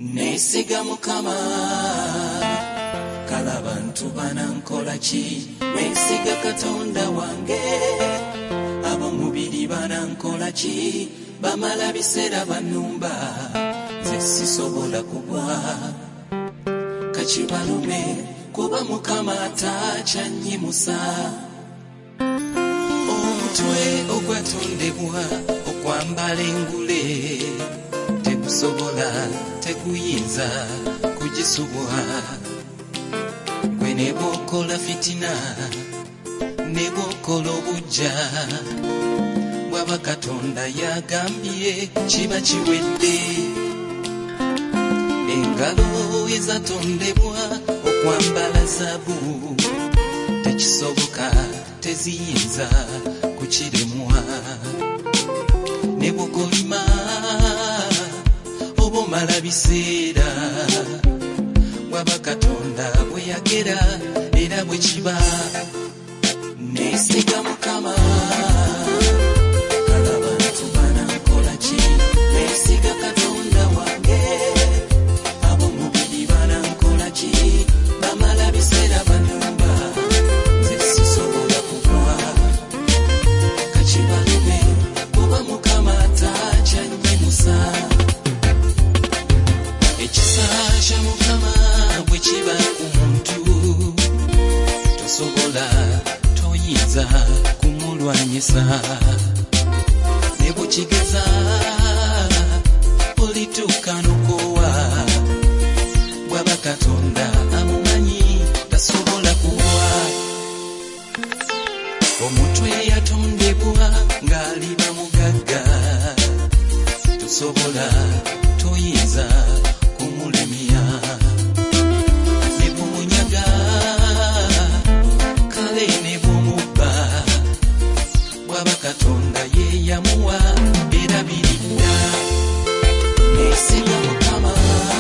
Nesiga mukama kala bantu banankola ki nesiga katonda wange ab'omubiri banankola ki bamala biseera banumba nze sisobola kugwa kakibalume kuba mukama ataakyanyimusa omutwe ogwatondebwa okwambala engule tegusobola teguyinza kugisubwa gwe ne bw'okola fitina ne bw'okola obujja bw'aba katonda yagambye kiba kiwedde engalo ezatondebwa okwambala zaabu tekisoboka teziyinza kukiremwa ne bw'okolima obumala biseera bw'aba katonda bwe yagera era bwe kiba nesiga mukama kala bantu banankola ki nesiga katonda wange ab'omubiri banankola ki bamala biseera banumba nze sisobola kugwa kakibalume kuba mukama ataakyanyimusa ekisa kya mukama bwe kiba ku muntu tosobola toyinza kumulwanyisa ne bukigeza olituuka n'okowa bw'aba katonda amumanyi tasobola kuwa omutwe yatondebwa ng'aliba mugagga tosobola toyinza kumulemya ne bumunyaga kale ne bumubba bw'aba katonda ye yamuwa era biridda nesiga mukama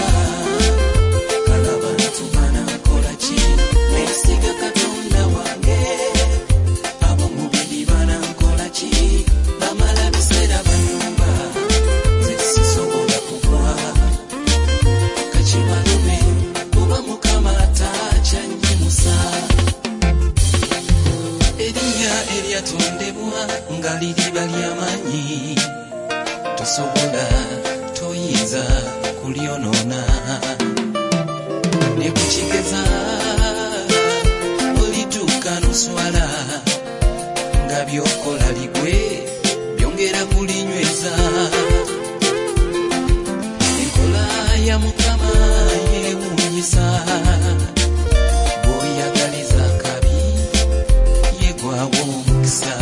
kala bantu banankola ki nesiga katonda wange ab'omubiri banankola ki bamala biseera banumba nze sisobola kugwa kakibalume kuba mukama ataakyanyimusa erinnya eryatondebwa nga liriba ly'amaanyi tosobola toyinza kulyonoona ne kukigeza olituuka n'oswala nga by'okola ligwe byongera kulinyweza enkola ya mukama yeewuunyisa bw'oyagaliza kabi yegwawo omukisa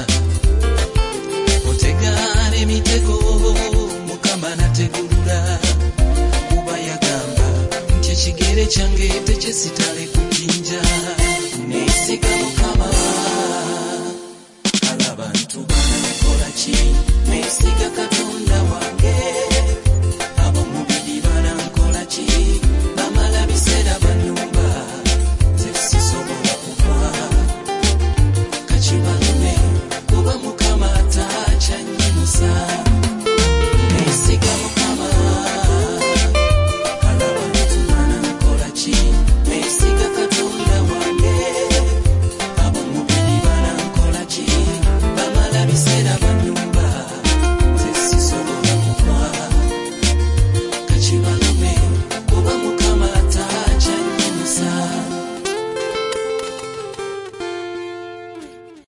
otegana emitego mukama nategulula kuba yagamba nti ekigere kyange tekyesitale